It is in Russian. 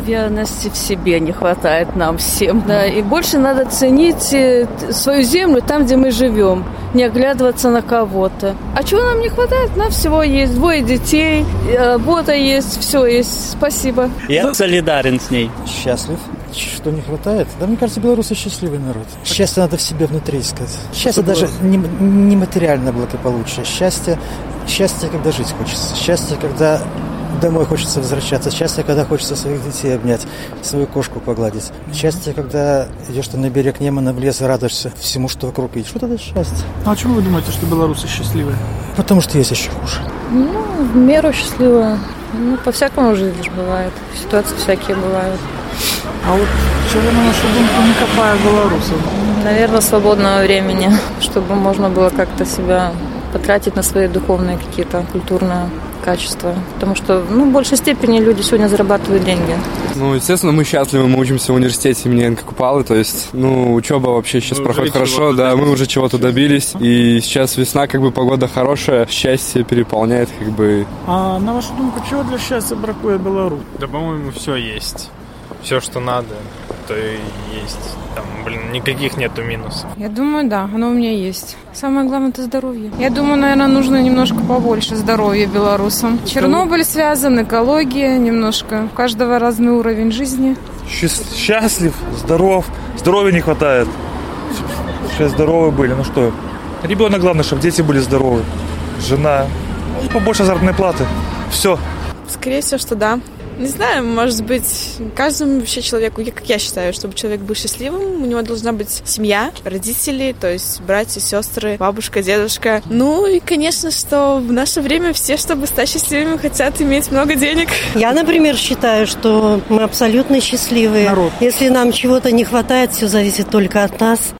Уверенности в себе не хватает нам всем. Да, и больше надо ценить свою землю там, где мы живем, не оглядываться на кого-то. А чего нам не хватает? Нам всего есть. 2 детей, работа есть, все есть. Спасибо. Я солидарен с ней. Счастлив. Что не хватает? Да, мне кажется, белорусы счастливый народ. Счастье надо в себе внутри искать. Счастье даже не материальное благополучие. Счастье, когда жить хочется. Счастье, когда домой хочется возвращаться. Счастье, когда хочется своих детей обнять, свою кошку погладить. Счастье, когда идешь ты на берег Немана в лес и радуешься всему, что вокруг видишь. Вот это счастье. А почему вы думаете, что белорусы счастливые? Потому что есть еще хуже. В меру счастливая. По-всякому жизнь бывает. Ситуации всякие бывают. А вот чего, на нашу думку, не хватает белорусам? Наверное, свободного времени, чтобы можно было как-то себя потратить на свои духовные какие-то культурные качества. Потому что, в большей степени люди сегодня зарабатывают деньги. Естественно, мы счастливы, мы учимся в университете имени Энка Купалы, то есть, учеба вообще сейчас проходит хорошо, да, мы уже чего-то добились, и сейчас весна, погода хорошая, счастье переполняет, А на вашу думку, чего для счастья бракует Беларусь? Да, по-моему, все есть. Все, что надо, то и есть. Там, никаких нету минусов. Я думаю, да, оно у меня есть. Самое главное – это здоровье. Я думаю, наверное, нужно немножко побольше здоровья белорусам. Чернобыль связан, экология немножко. У каждого разный уровень жизни. Счастлив, здоров. Здоровья не хватает. Сейчас здоровы были, Ребенок главное, чтобы дети были здоровы. Жена. И побольше заработной платы. Все. Скорее всего, что да. Не знаю, может быть, каждому вообще человеку, как я считаю, чтобы человек был счастливым, у него должна быть семья, родители, то есть братья, сестры, бабушка, дедушка. И, конечно, что в наше время все, чтобы стать счастливыми, хотят иметь много денег. Я, например, считаю, что мы абсолютно счастливые. Народ. Если нам чего-то не хватает, все зависит только от нас.